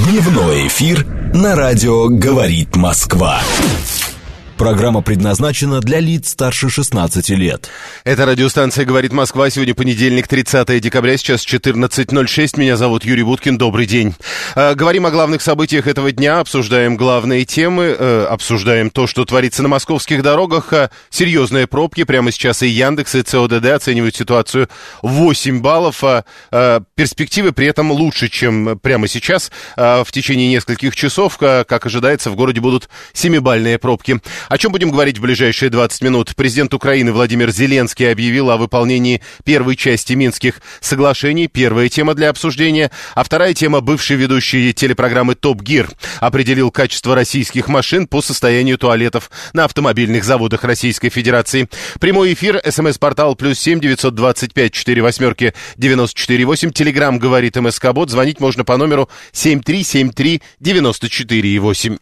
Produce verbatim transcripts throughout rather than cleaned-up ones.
Дневной эфир на радио «Говорит Москва». Программа предназначена для лиц старше шестнадцати лет. Это радиостанция «Говорит Москва». Сегодня понедельник, тридцатое декабря, сейчас четырнадцать ноль шесть. Меня зовут Юрий Буткин. Добрый день. Э, говорим о главных событиях этого дня, обсуждаем главные темы, э, обсуждаем то, что творится на московских дорогах. Э, серьезные пробки. Прямо сейчас и Яндекс, и ЦОДД оценивают ситуацию восемь баллов. А э, перспективы при этом лучше, чем прямо сейчас. Э, в течение нескольких часов, э, как ожидается, в городе будут семибалльные пробки. О чем будем говорить в ближайшие двадцать минут? Президент Украины Владимир Зеленский объявил о выполнении первой части Минских соглашений. Первая тема для обсуждения. А вторая тема — бывший ведущий телепрограммы «Топ Гир» определил качество российских машин по состоянию туалетов на автомобильных заводах Российской Федерации. Прямой эфир, смс-портал плюс семь девятьсот двадцать пять четыре восьмерки девяносто четыре восемь. Телеграм «Говорит МСК-бот». Звонить можно по номеру семь три семь три девяносто четыре восемь.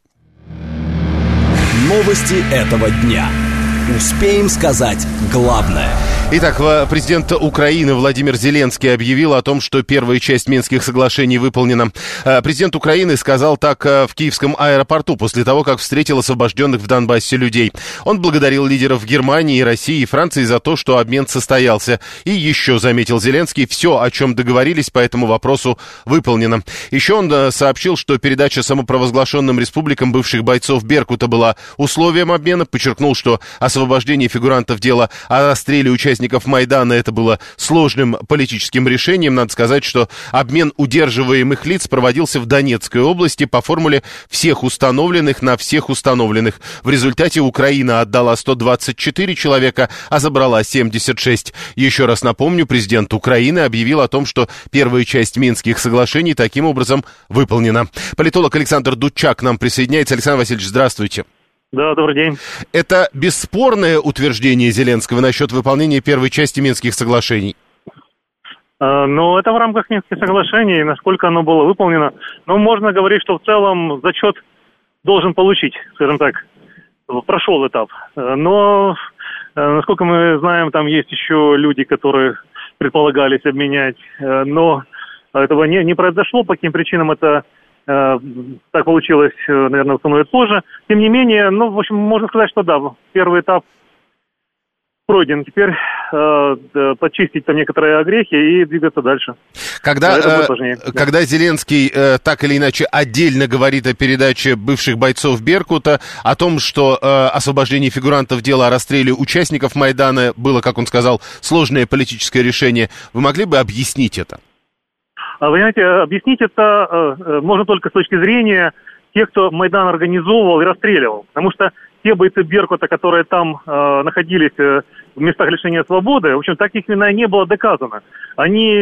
Новости этого дня. Успеем сказать главное. Итак, президент Украины Владимир Зеленский объявил о том, что первая часть Минских соглашений выполнена. Президент Украины сказал так в Киевском аэропорту после того, как встретил освобожденных в Донбассе людей. Он благодарил лидеров Германии, России и Франции за то, что обмен состоялся. И еще, заметил Зеленский, все, о чем договорились по этому вопросу, выполнено. Еще он сообщил, что передача самопровозглашенным республикам бывших бойцов Беркута была условием обмена, подчеркнул, что освобождение фигурантов дела о расстреле участников Майдана — это было сложным политическим решением. Надо сказать, что обмен удерживаемых лиц проводился в Донецкой области по формуле всех установленных на всех установленных. В результате Украина отдала сто двадцать четыре человека, а забрала семьдесят шесть. Еще раз напомню, президент Украины объявил о том, что первая часть Минских соглашений таким образом выполнена. Политолог Александр Дудчак к нам присоединяется. Александр Васильевич, здравствуйте. Да, добрый день. Это бесспорное утверждение Зеленского насчет выполнения первой части Минских соглашений? А, ну, это в рамках Минских соглашений, насколько оно было выполнено. Но можно говорить, что в целом зачет должен получить, скажем так, прошел этап. Но, насколько мы знаем, там есть еще люди, которые предполагались обменять, но этого не, не произошло. По каким причинам это... Так получилось, наверное, установят позже. Тем не менее, ну, в общем, можно сказать, что да, первый этап пройден. Теперь э, почистить там некоторые огрехи и двигаться дальше. Когда, э, когда да. Зеленский э, так или иначе отдельно говорит о передаче бывших бойцов Беркута, о том, что э, освобождение фигурантов дела о расстреле участников Майдана было, как он сказал, сложное политическое решение, вы могли бы объяснить это? Вы понимаете, объяснить это э, можно только с точки зрения тех, кто Майдан организовывал и расстреливал. Потому что те бойцы Беркута, которые там э, находились э, в местах лишения свободы, в общем, так их вина не было доказано. Они,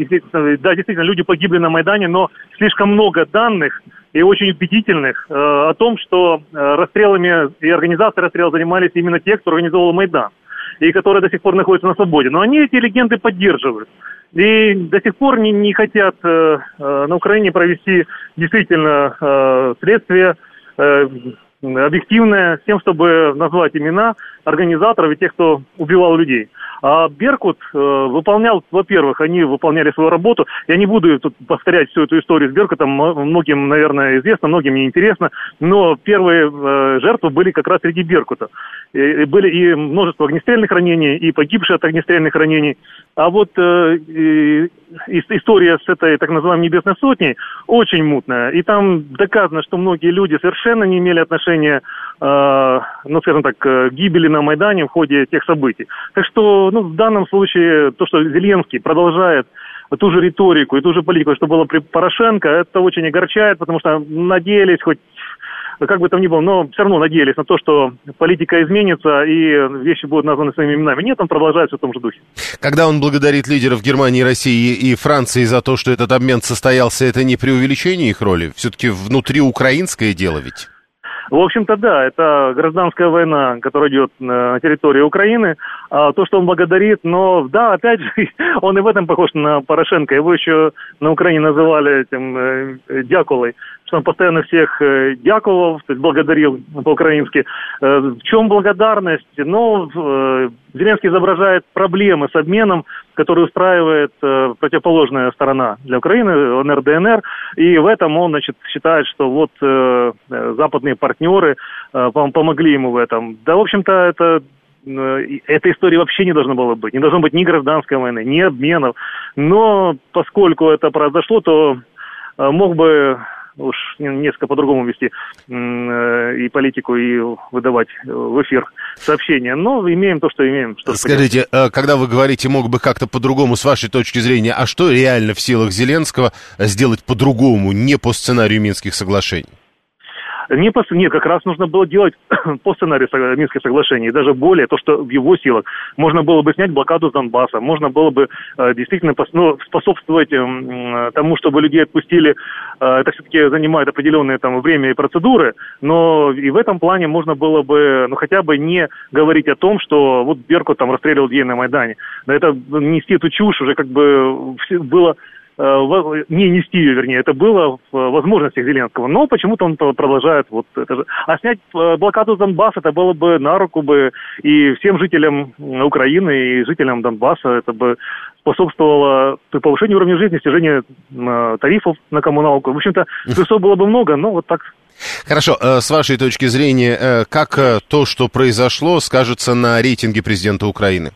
да, действительно, люди погибли на Майдане, но слишком много данных и очень убедительных э, о том, что э, расстрелами и организацией расстрела занимались именно те, кто организовал Майдан, и которые до сих пор находятся на свободе. Но они эти легенды поддерживают. И до сих пор не, не хотят э, э, на Украине провести действительно э, следствие э, объективное с тем, чтобы назвать имена организаторов и тех, кто убивал людей. А Беркут э, выполнял, во-первых, они выполняли свою работу. Я не буду тут повторять всю эту историю с Беркутом, многим, наверное, известно, многим неинтересно, но первые э, жертвы были как раз среди Беркута. И, и были и множество огнестрельных ранений, и погибшие от огнестрельных ранений. А вот э, и, и, история с этой так называемой Небесной Сотней очень мутная. И там доказано, что многие люди совершенно не имели отношения, э, ну, скажем так, к гибели на Майдане в ходе тех событий. Так что, ну, в данном случае, то, что Зеленский продолжает ту же риторику и ту же политику, что было при Порошенко, это очень огорчает, потому что надеялись хоть, как бы там ни было, но все равно надеялись на то, что политика изменится и вещи будут названы своими именами. Нет, он продолжает все в том же духе. Когда он благодарит лидеров Германии, России и Франции за то, что этот обмен состоялся, это не преувеличение их роли? Все-таки внутриукраинское дело ведь? В общем-то, да, это гражданская война, которая идет на территории Украины, А то, что он благодарит, но да, опять же, он и в этом похож на Порошенко. Его еще на Украине называли этим э, дякулой, что он постоянно всех э, дякувал, то есть благодарил по-украински. Э, в чем благодарность? Ну, э, Зеленский изображает проблемы с обменом, который устраивает э, противоположная сторона для Украины, эл эн эр, дэ эн эр, и в этом он, значит, считает, что вот э, западные партнеры э, помогли ему в этом. Да, в общем-то, это... Этой истории вообще не должно было быть. Не должно быть ни гражданской войны, ни обменов. Но поскольку это произошло, то мог бы уж несколько по-другому вести и политику, и выдавать в эфир сообщения. Но имеем то, что имеем. Что Скажите, поделать. Когда вы говорите, мог бы как-то по-другому, с вашей точки зрения, а что реально в силах Зеленского сделать по-другому, не по сценарию Минских соглашений? Не, по, не, как раз нужно было делать по сценарию Минских соглашений. И даже более, то, что в его силах. Можно было бы снять блокаду с Донбасса. Можно было бы э, действительно пос, ну, способствовать э, тому, чтобы людей отпустили. Э, это все-таки занимает определенное там время и процедуры. Но и в этом плане можно было бы, ну, хотя бы не говорить о том, что вот Беркут там расстреливал людей на Майдане. Да это нести эту чушь уже как бы было... не нести ее, вернее, это было в возможностях Зеленского, но почему-то он продолжает вот это же. А снять блокаду Донбасса, это было бы на руку бы и всем жителям Украины, и жителям Донбасса, это бы способствовало повышению уровня жизни, снижению тарифов на коммуналку. В общем-то, плюсов было бы много, но вот так. Хорошо, с вашей точки зрения, как то, что произошло, скажется на рейтинге президента Украины?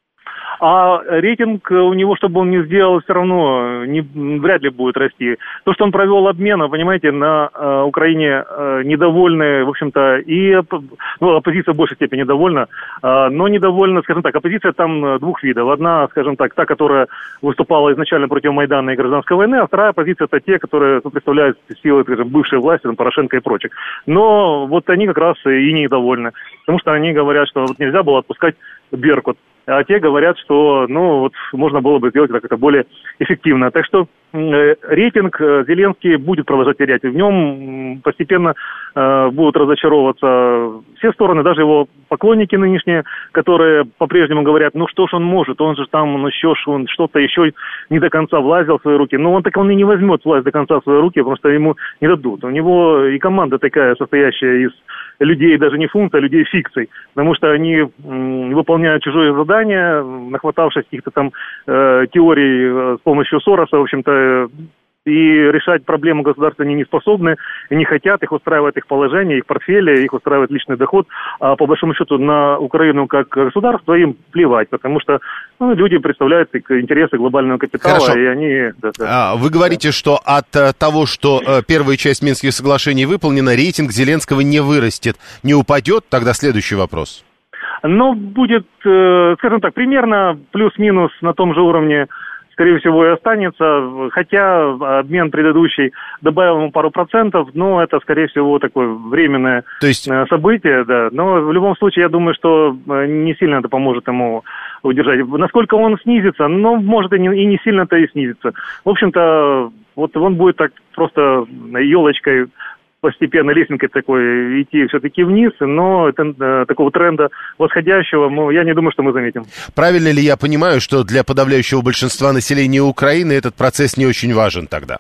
А рейтинг у него, чтобы он не сделал, все равно не, вряд ли будет расти. То, что он провел обмен, понимаете, на э, Украине э, недовольны, в общем-то, и ну, оппозиция в большей степени недовольна, э, но недовольна, скажем так, оппозиция там двух видов. Одна, скажем так, та, которая выступала изначально против Майдана и гражданской войны, а вторая оппозиция это те, которые ну, представляют силы, скажем, бывшей власти, там, Порошенко и прочих. Но вот они как раз и недовольны, потому что они говорят, что вот нельзя было отпускать Беркут. А те говорят, что, ну, вот, можно было бы сделать как-то более эффективно. Так что э, рейтинг э, Зеленский будет продолжать терять. В нем постепенно э, будут разочаровываться все стороны, даже его поклонники нынешние, которые по-прежнему говорят, ну, что ж он может, он же там, ну, еще ж, он что-то еще не до конца влазил в свои руки. Но он так он и не возьмет власть до конца в свои руки, потому что ему не дадут. У него и команда такая, состоящая из людей, даже не функций, а людей фикций, потому что они м, выполняют чужое задание, нахватавшись каких-то там э, теорий э, с помощью Сороса, в общем-то, э, и решать проблему государства они не способны, и не хотят, их устраивает их положение, их портфели, их устраивает личный доход, а по большому счету на Украину как государство им плевать, потому что ну, люди представляют интересы глобального капитала, Хорошо. И они... Да, да. А, вы говорите, да. что от а, того, что а, первая часть Минских соглашений выполнена, рейтинг Зеленского не вырастет, не упадет, тогда следующий вопрос. Но будет, э, скажем так, примерно плюс-минус на том же уровне, скорее всего, и останется, хотя обмен предыдущий добавил ему пару процентов, но это, скорее всего, такое временное То есть... событие, да. Но в любом случае, я думаю, что не сильно это поможет ему удержать. Насколько он снизится, ну, может, и не, и не сильно-то и снизится. В общем-то, вот он будет так просто елочкой постепенно лесенкой такой идти все-таки вниз, но это, такого тренда восходящего, ну, я не думаю, что мы заметим. Правильно ли я понимаю, что для подавляющего большинства населения Украины этот процесс не очень важен тогда?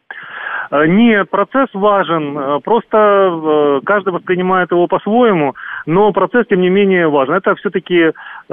Нет, процесс важен, просто каждый воспринимает его по-своему, но процесс, тем не менее, важен. Это все-таки...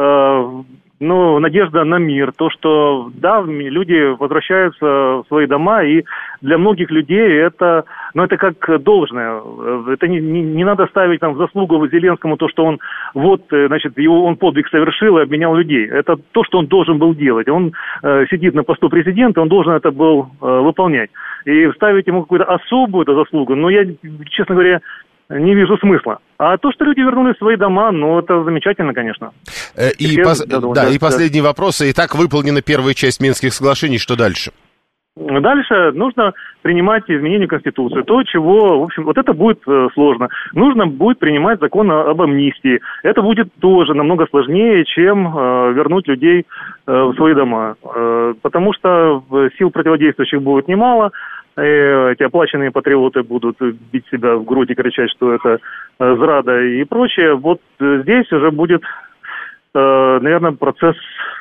Ну, надежда на мир, то, что, да, люди возвращаются в свои дома, и для многих людей это, ну, это как должное. Это не, не, не надо ставить там в заслугу Зеленскому то, что он, вот, значит, его, он подвиг совершил и обменял людей. Это то, что он должен был делать. Он э, сидит на посту президента, он должен это был э, выполнять. И ставить ему какую-то особую эту заслугу, но я, честно говоря, не вижу смысла. А то, что люди вернулись в свои дома, ну, это замечательно, конечно. И, Теперь, пос... да, да, и последний да. вопрос. Итак, выполнена первая часть Минских соглашений. Что дальше? Дальше нужно принимать изменения Конституции. То, чего, в общем, вот это будет э, сложно. Нужно будет принимать закон об амнистии. Это будет тоже намного сложнее, чем э, вернуть людей э, в свои дома. Э, потому что сил противодействующих будет немало. Эти оплаченные патриоты будут бить себя в грудь и кричать, что это зрада и прочее. Вот здесь уже будет наверное, процесс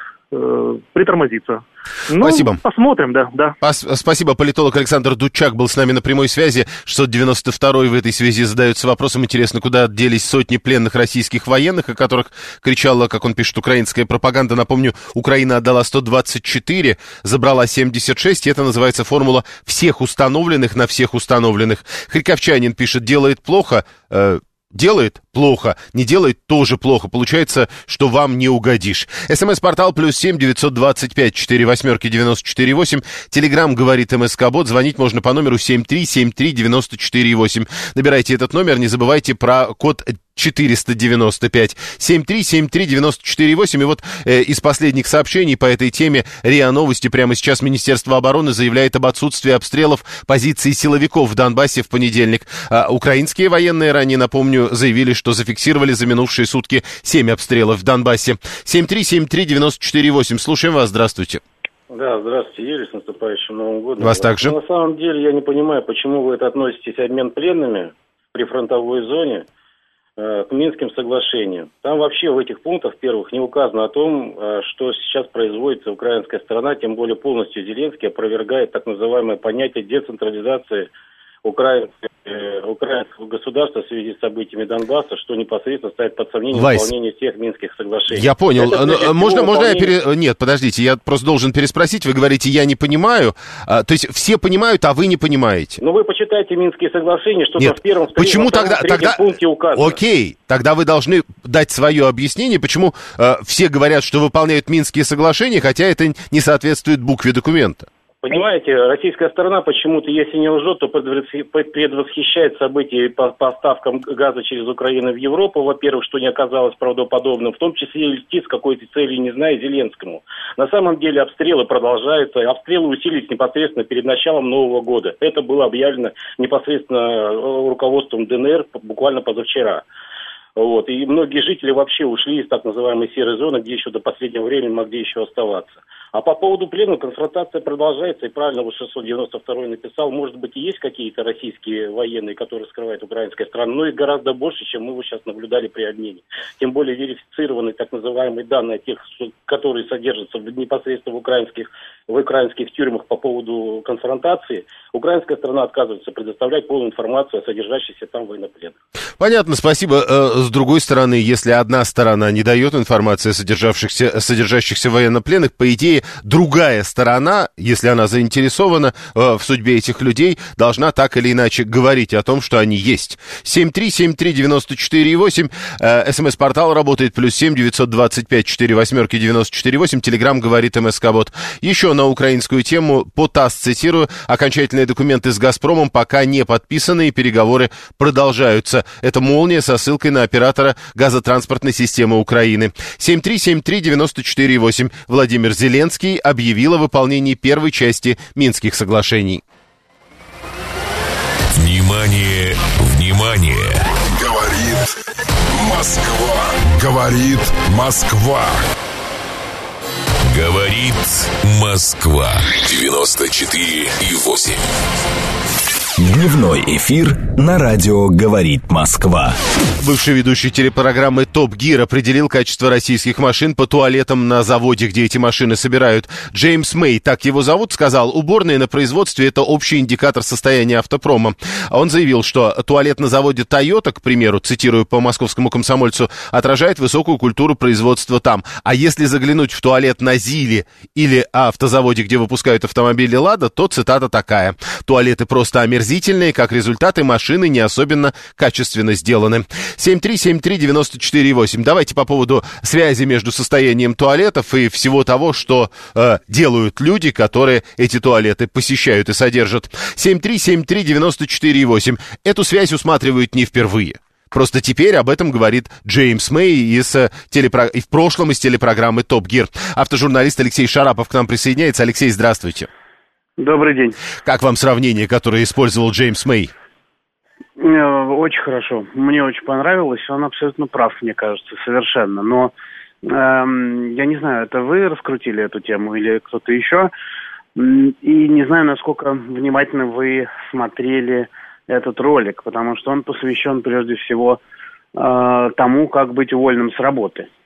притормозится. Ну, спасибо. Посмотрим, да, да. Спасибо. Политолог Александр Дудчак был с нами на прямой связи. шестьсот девяносто второй в этой связи задается вопросом, интересно, куда делись сотни пленных российских военных, о которых кричала, как он пишет, украинская пропаганда. Напомню, Украина отдала сто двадцать четыре, забрала семьдесят шесть, и это называется формула всех установленных на всех установленных. Харьковчанин пишет, делает плохо... Э, Делает плохо, не делает тоже плохо. Получается, что вам не угодишь. СМС-портал плюс семь девятьсот двадцать пять четыре восьмерки девяносто четыре восемь. Телеграм говорит МСК-бот. Звонить можно по номеру семь три семь три девяносто четыре восемь. Набирайте этот номер, не забывайте про код четыреста девяносто пять. семь три семь три девяносто четыре восемь. И вот э, из последних сообщений по этой теме РИА Новости. Прямо сейчас Министерство обороны заявляет об отсутствии обстрелов позиций силовиков в Донбассе в понедельник. А украинские военные, ранее напомню, заявили, что зафиксировали за минувшие сутки семь обстрелов в Донбассе. семь три семь три девяносто четыре восемь. Слушаем вас. Здравствуйте. Да, здравствуйте, Юрий, с наступающим Новым годом. Вас также. На самом деле я не понимаю, почему вы это относитесь обмен пленными при фронтовой зоне э, к Минским соглашениям. Там вообще в этих пунктах первых не указано о том, э, что сейчас производится украинская сторона, тем более полностью Зеленский опровергает так называемое понятие децентрализации украинского, э, украинского государства в связи с событиями Донбасса, что непосредственно ставит под сомнение Вайс, выполнение всех Минских соглашений. Я понял. Это, можно, можно выполнение... я пере... Нет, подождите, я просто должен переспросить. Вы говорите, я не понимаю. А, то есть все понимают, а вы не понимаете. Ну вы почитайте Минские соглашения, что Нет, там в первом, в почему втором, тогда, в третьем тогда... пункте указано. Окей, тогда вы должны дать свое объяснение, почему э, все говорят, что выполняют Минские соглашения, хотя это не соответствует букве документа. Понимаете, российская сторона почему-то, если не лжет, то предвосхищает события по поставкам газа через Украину в Европу, во-первых, что не оказалось правдоподобным, в том числе и льстит с какой-то целью, не знаю, Зеленскому. На самом деле обстрелы продолжаются, обстрелы усилились непосредственно перед началом Нового года. Это было объявлено непосредственно руководством ДНР буквально позавчера. Вот. И многие жители вообще ушли из так называемой серой зоны, где еще до последнего времени могли еще оставаться. А по поводу пленных конфронтация продолжается, и правильно вот шестьсот девяносто второй написал, может быть и есть какие-то российские военные, которые скрывают украинская страна, но их гораздо больше, чем мы вот сейчас наблюдали при обмене. Тем более верифицированные так называемые данные тех, которые содержатся непосредственно в украинских, в украинских тюрьмах по поводу конфронтации, украинская страна отказывается предоставлять полную информацию о содержащихся там военнопленных. Понятно, спасибо. С другой стороны, если одна сторона не дает информации о содержавшихся, содержащихся военнопленных, по идее, другая сторона, если она заинтересована э, в судьбе этих людей, должна так или иначе говорить о том, что они есть. семь три семь три девяносто четыре восемь, э, смс-портал работает, плюс семь девятьсот двадцать пять четыре восьмерки девяносто четыре восемь, телеграм говорит МСК-бот. Еще на украинскую тему, по ТАСС цитирую, окончательные документы с «Газпромом» пока не подписаны, и переговоры продолжаются. Это «Молния» со ссылкой на оператора газотранспортной системы Украины. семь три семь три девяносто четыре восемь. Владимир Зеленский объявил о выполнении первой части Минских соглашений. Внимание, внимание! Говорит Москва. Говорит Москва. Говорит Москва. девяносто четыре и восемь. Дневной эфир на радио «Говорит Москва». Бывший ведущий телепрограммы «Топ Гир» определил качество российских машин по туалетам на заводе, где эти машины собирают. Джеймс Мэй, так его зовут, сказал, уборные на производстве – это общий индикатор состояния автопрома. Он заявил, что туалет на заводе Toyota, к примеру, цитирую по московскому комсомольцу, отражает высокую культуру производства там. А если заглянуть в туалет на ЗИЛе или автозаводе, где выпускают автомобили «Лада», то цитата такая: «Туалеты просто омерзительные, как результаты машины не особенно качественно сделаны». семь три семь три девяносто четыре восемь. Давайте по поводу связи между состоянием туалетов и всего того, что э, делают люди, которые эти туалеты посещают и содержат. семь три семь три девяносто четыре восемь. Эту связь усматривают не впервые. Просто теперь об этом говорит Джеймс Мэй из, телепро... и в прошлом из телепрограммы «Топ Гир». Автожурналист Алексей Шарапов к нам присоединяется. Алексей, здравствуйте. Добрый день. Как вам сравнение, которое использовал Джеймс Мэй? Очень хорошо. Мне очень понравилось. Он абсолютно прав, мне кажется, совершенно. Но эм, я не знаю, это вы раскрутили эту тему или кто-то еще. И не знаю, насколько внимательно вы смотрели этот ролик, потому что он посвящен прежде всего э, тому, как быть уволенным с работы.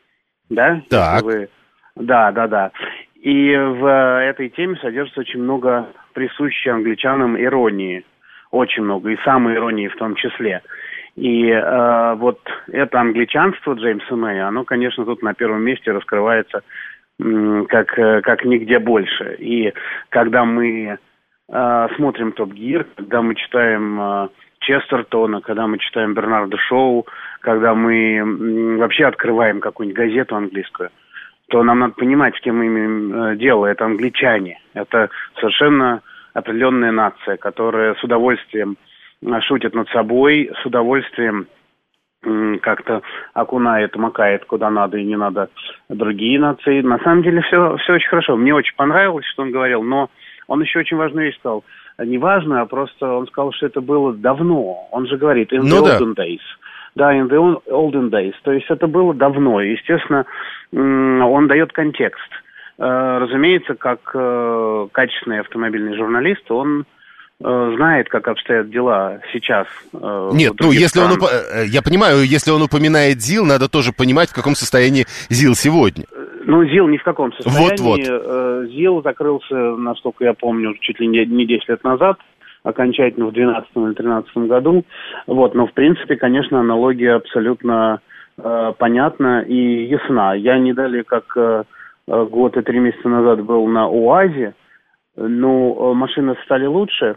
да? Так. Вы... Да, да, да. И в этой теме содержится очень много присущей англичанам иронии. Очень много, и самой иронии в том числе. И э, вот это англичанство Джеймса Мэя, оно, конечно, тут на первом месте раскрывается м, как, как нигде больше. И когда мы э, смотрим «Топ Гир», когда мы читаем э, Честертона, когда мы читаем Бернарда Шоу, когда мы м, вообще открываем какую-нибудь газету английскую, то нам надо понимать, с кем мы имеем э, дело. Это англичане. Это совершенно определенная нация, которая с удовольствием шутит над собой, с удовольствием м, как-то окунает, макает куда надо и не надо другие нации. На самом деле все, все очень хорошо. Мне очень понравилось, что он говорил, но он еще очень важную вещь сказал. Не важно, а просто он сказал, что это было давно. Он же говорит, in the ну, olden да. days. Да, in the olden days. То есть это было давно. Естественно, м, он дает контекст. Э, разумеется, как э, качественный автомобильный журналист, он знает, как обстоят дела сейчас. Э, Нет, ну, если он, уп... я понимаю, если он упоминает ЗИЛ, надо тоже понимать, в каком состоянии ЗИЛ сегодня. Ну, ЗИЛ ни в каком состоянии. Вот-вот. ЗИЛ закрылся, насколько я помню, чуть ли не десять лет назад, окончательно в две тысячи двенадцатом или две тысячи тринадцатом году. Вот, но, в принципе, конечно, аналогия абсолютно э, понятна и ясна. Я не далее, как э, год и три месяца назад был на УАЗе. Ну, машины стали лучше,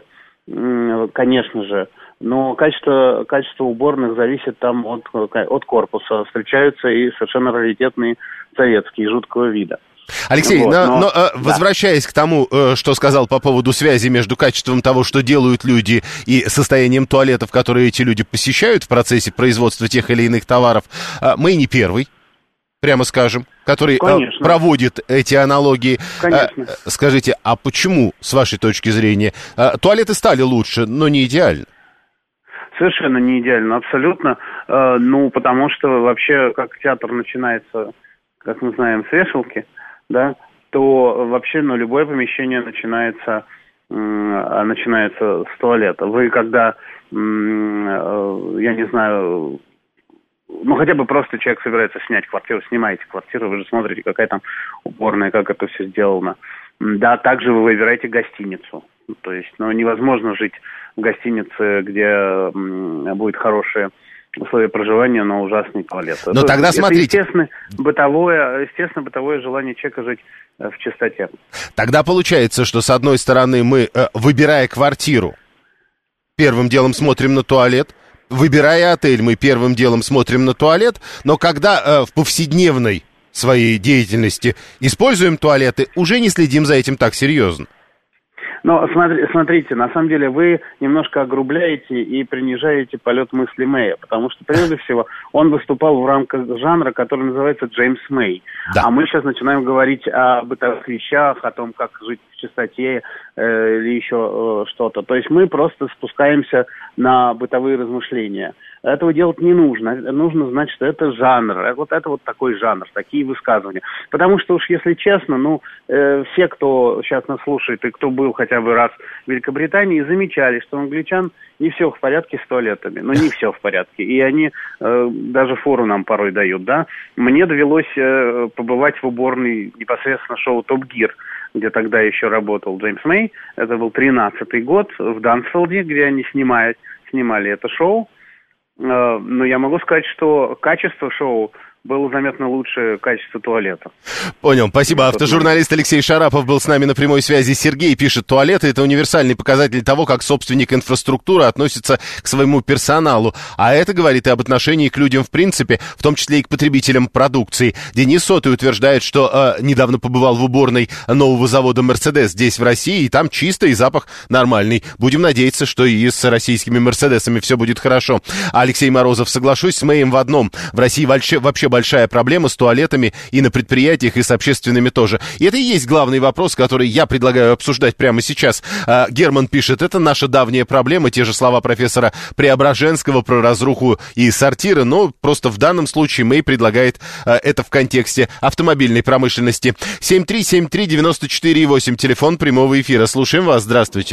конечно же, но качество, качество уборных зависит там от, от корпуса. Встречаются и совершенно раритетные советские, жуткого вида. Алексей, вот, но, но, но, да. возвращаясь к тому, что сказал по поводу связи между качеством того, что делают люди, и состоянием туалетов, которые эти люди посещают в процессе производства тех или иных товаров, мы не первый. Прямо скажем, который Конечно. проводит эти аналогии. Конечно. Скажите, а почему, с вашей точки зрения, туалеты стали лучше, но не идеально? Совершенно не идеально, абсолютно. Ну, потому что вообще, как театр начинается, как мы знаем, с вешалки, да, то вообще, ну, любое помещение начинается, начинается с туалета. Вы когда, я не знаю... Ну, хотя бы просто человек собирается снять квартиру, снимаете квартиру, вы же смотрите, какая там уборная, как это все сделано. Да, также вы выбираете гостиницу. То есть, ну, невозможно жить в гостинице, где м, будет хорошее условия проживания, но ужасный туалет. Но это, тогда это смотрите. Естественно, бытовое, естественно, бытовое желание человека жить в чистоте. Тогда получается, что, с одной стороны, мы, выбирая квартиру, первым делом смотрим на туалет, выбирая отель, мы первым делом смотрим на туалет, но когда э, в повседневной своей деятельности используем туалеты, уже не следим за этим так серьезно. Но смотри, смотрите, на самом деле вы немножко огрубляете и принижаете полет мысли Мэя, потому что, прежде всего, он выступал в рамках жанра, который называется Джеймс Мэй. Да. А мы сейчас начинаем говорить о бытовых вещах, о том, как жить в чистоте э, или еще э, что-то. То есть мы просто спускаемся на бытовые размышления. Этого делать не нужно. Нужно знать, что это жанр. Вот это вот такой жанр, такие высказывания. Потому что уж, если честно, ну, э, все, кто сейчас нас слушает и кто был хотя бы раз в Великобритании, замечали, что у англичан не все в порядке с туалетами. Ну, не все в порядке. И они э, даже фору нам порой дают, да. Мне довелось э, побывать в уборной непосредственно шоу «Топ Гир», где тогда еще работал Джеймс Мэй. Это был тринадцатый год в Дансфилде, где они снимали, снимали это шоу. Но я могу сказать, что качество шоу было заметно лучше качества туалета. Понял, спасибо. Автожурналист Алексей Шарапов был с нами на прямой связи. Сергей пишет: туалеты — это универсальный показатель того, как собственник инфраструктуры относится к своему персоналу. А это говорит и об отношении к людям в принципе, в том числе и к потребителям продукции. Денис Сотый утверждает, что э, недавно побывал в уборной нового завода «Мерседес» здесь, в России, и там чисто и запах нормальный. Будем надеяться, что и с российскими «Мерседесами» все будет хорошо. Алексей Морозов: соглашусь с Мэем в одном. В России вообще, вообще большая проблема с туалетами и на предприятиях, и с общественными тоже. И это и есть главный вопрос, который я предлагаю обсуждать прямо сейчас. А, Герман пишет: это наша давняя проблема, те же слова профессора Преображенского про разруху и сортиры, но просто в данном случае Мэй предлагает а, это в контексте автомобильной промышленности. семь три семь три девять четыре восемь, телефон прямого эфира. Слушаем вас, здравствуйте.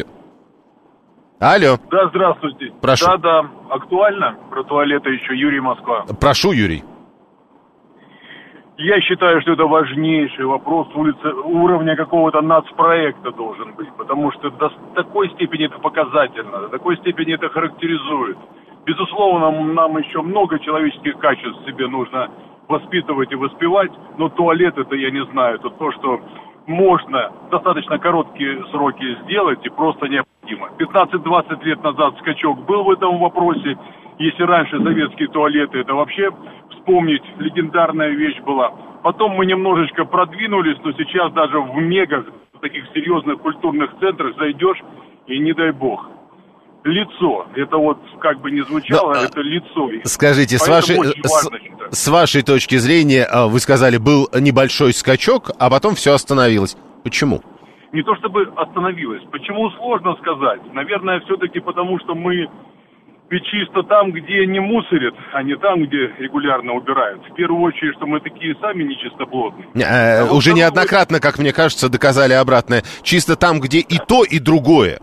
Алло. Да, здравствуйте. Прошу. Да, да, актуально. Про туалеты еще Юрий, Москва. Прошу, Юрий. Я считаю, что это важнейший вопрос улицы, уровня какого-то нацпроекта должен быть, потому что до такой степени это показательно, до такой степени это характеризует. Безусловно, нам еще много человеческих качеств себе нужно воспитывать и воспевать, но туалет это, я не знаю, это то, что можно в достаточно короткие сроки сделать и просто необходимо. пятнадцать-двадцать лет назад скачок был в этом вопросе. Если раньше советские туалеты, это вообще вспомнить, легендарная вещь была. Потом мы немножечко продвинулись, но сейчас даже в мегах, в таких серьезных культурных центрах зайдешь и не дай бог. Лицо, это вот как бы не звучало, но, это лицо. Скажите, с вашей, с, с вашей точки зрения, вы сказали, был небольшой скачок, а потом все остановилось. Почему? Не то чтобы остановилось. Почему, сложно сказать. Наверное, все-таки потому, что мы ведь чисто там, где не мусорят, а не там, где регулярно убирают. В первую очередь, что мы такие сами нечистоплотные. Э, а уже вот неоднократно, как мне кажется, доказали обратное. Чисто там, где и то, и другое.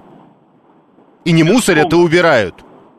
И не мусорят, и убирают.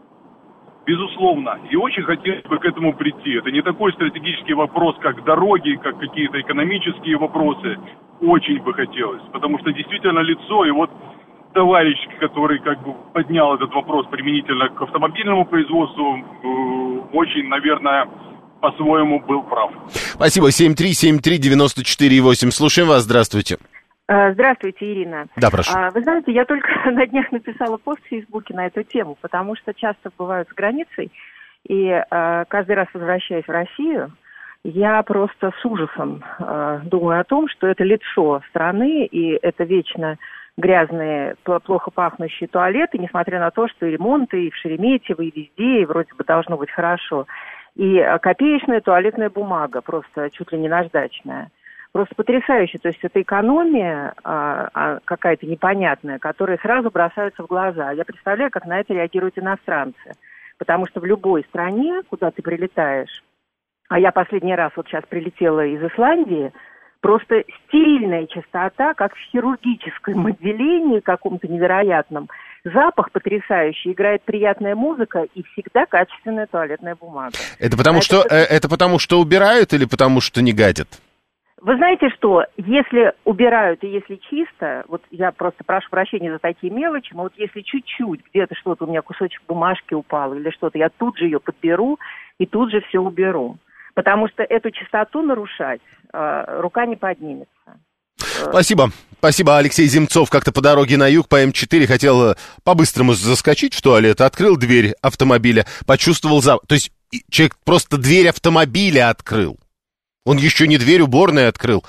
Безусловно. И очень хотелось бы к этому прийти. Это не такой стратегический вопрос, как дороги, как какие-то экономические вопросы. Очень бы хотелось. Потому что действительно лицо, и вот товарищ, который как бы поднял этот вопрос применительно к автомобильному производству, очень, наверное, по-своему был прав. Спасибо. семь три семь три девяносто четыре восемь. Слушаем вас. Здравствуйте. Здравствуйте, Ирина. Да, прошу. Вы знаете, я только на днях написала пост в Фейсбуке на эту тему, потому что часто бываю за границей, и каждый раз, возвращаясь в Россию, я просто с ужасом думаю о том, что это лицо страны, и это вечно грязные, плохо пахнущие туалеты, несмотря на то, что и ремонты, и в Шереметьево, и везде, и вроде бы должно быть хорошо. И копеечная туалетная бумага, просто чуть ли не наждачная. Просто потрясающе. То есть это экономия а, а, какая-то непонятная, которая сразу бросается в глаза. Я представляю, как на это реагируют иностранцы. Потому что в любой стране, куда ты прилетаешь, а я последний раз вот сейчас прилетела из Исландии, просто стерильная чистота, как в хирургическом отделении каком-то невероятном. Запах потрясающий, играет приятная музыка и всегда качественная туалетная бумага. Это потому, а что, это... это потому что убирают или потому что не гадят? Вы знаете что, если убирают и если чисто, вот я просто прошу прощения за такие мелочи, но вот если чуть-чуть где-то что-то у меня кусочек бумажки упал или что-то, я тут же ее подберу и тут же все уберу. Потому что эту чистоту нарушать э, рука не поднимется. Спасибо. Спасибо, Алексей Земцов. Как-то по дороге на юг по эм четыре хотел по-быстрому заскочить в туалет, открыл дверь автомобиля, почувствовал запах. То есть человек просто дверь автомобиля открыл. Он еще не дверь уборной открыл.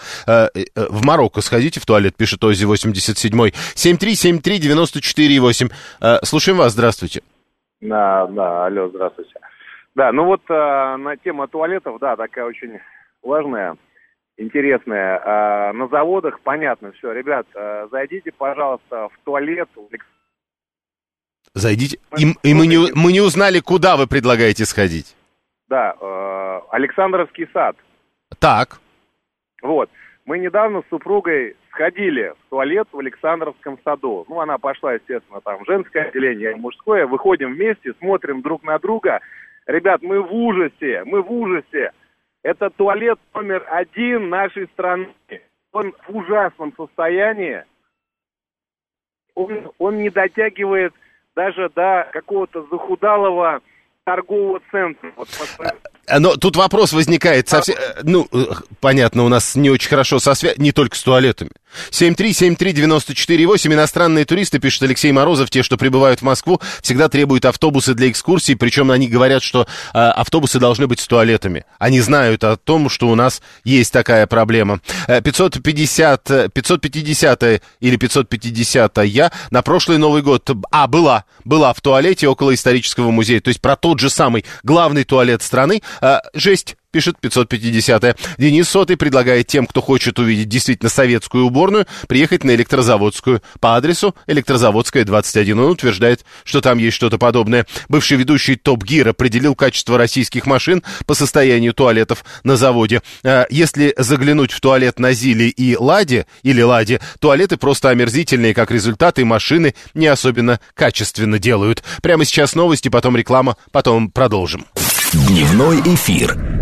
В Марокко сходите в туалет, пишет Ози восемьдесят семь. семь три семь три девяносто четыре восемь. Слушаем вас, здравствуйте. Да, да, алло, здравствуйте. Да, ну вот на тему туалетов, да, такая очень важная, интересная. На заводах, понятно, все, ребят, зайдите, пожалуйста, в туалет. Зайдите. И, и мы, не, мы не узнали, куда вы предлагаете сходить. Да, Александровский сад. Так. Вот. Мы недавно с супругой сходили в туалет в Александровском саду. Ну, она пошла, естественно, там в женское отделение, мужское. Выходим вместе, смотрим друг на друга. Ребят, мы в ужасе, мы в ужасе. Это туалет номер один нашей страны. Он в ужасном состоянии. Он, он не дотягивает даже до какого-то захудалого торгового центра. Вот, но тут вопрос возникает совсем, ну, понятно, у нас не очень хорошо со связью, не только с туалетами. семь три семь три девяносто четыре восемь. Иностранные туристы, пишет Алексей Морозов, те, что прибывают в Москву, всегда требуют автобусы для экскурсий, причем они говорят, что э, автобусы должны быть с туалетами. Они знают о том, что у нас есть такая проблема. пятьсот пятьдесят, пятьсот пятьдесят или пятьсот пятидесятая на прошлый Новый год, а, была, была в туалете около исторического музея, то есть про тот же самый главный туалет страны. А, жесть, пишет пятьсот пятидесятая. Денис Сотый предлагает тем, кто хочет увидеть действительно советскую уборную, приехать на Электрозаводскую по адресу Электрозаводская, двадцать один. Он утверждает, что там есть что-то подобное. Бывший ведущий Топ Гир определил качество российских машин по состоянию туалетов на заводе. А, если заглянуть в туалет на Зиле и Ладе, или Ладе, туалеты просто омерзительные, как результат, и машины не особенно качественно делают. Прямо сейчас новости, потом реклама, потом продолжим. Дневной эфир.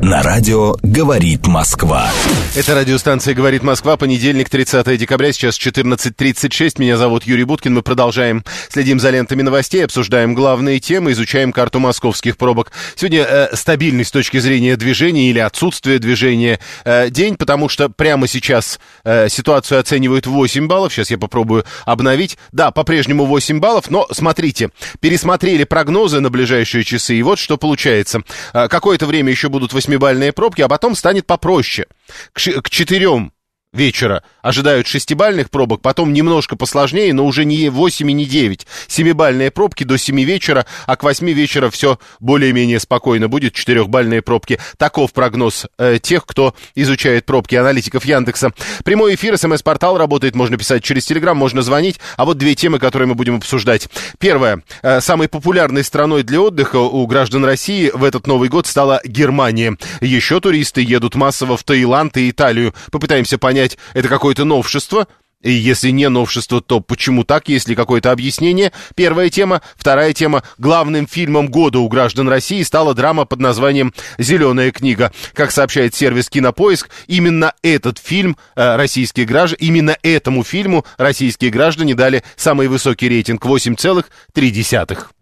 на радио «Говорит Москва». Это радиостанция «Говорит Москва», понедельник, тридцатое декабря, сейчас четырнадцать тридцать шесть. Меня зовут Юрий Буткин. Мы продолжаем, следим за лентами новостей, обсуждаем главные темы, изучаем карту московских пробок. Сегодня э, стабильный с точки зрения движения или отсутствия движения э, день, потому что прямо сейчас э, ситуацию оценивают восемь баллов. Сейчас я попробую обновить. Да, по-прежнему восемь баллов, но смотрите, пересмотрели прогнозы на ближайшие часы, и вот что получается. Э, какое-то время еще будут восьмибальные пробки, а потом станет попроще. К, ш- к четырем вечера ожидают шестибальных пробок, потом немножко посложнее, но уже не восемь и не девять. Семибальные пробки до семи вечера, а к восьми вечера все более-менее спокойно будет, четырехбальные пробки. Таков прогноз э, тех, кто изучает пробки, аналитиков Яндекса. Прямой эфир, СМС-портал работает, можно писать через Телеграм, можно звонить. А вот две темы, которые мы будем обсуждать. Первое. Э, самой популярной страной для отдыха у граждан России в этот Новый год стала Германия. Еще туристы едут массово в Таиланд и Италию. Попытаемся понять, это какое-то новшество, и если не новшество, то почему так, есть ли какое-то объяснение? Первая тема. Вторая тема. Главным фильмом года у граждан России стала драма под названием «Зеленая книга». Как сообщает сервис «Кинопоиск», именно этот фильм э, российские граждане, именно этому фильму российские граждане дали самый высокий рейтинг — восемь целых три десятых.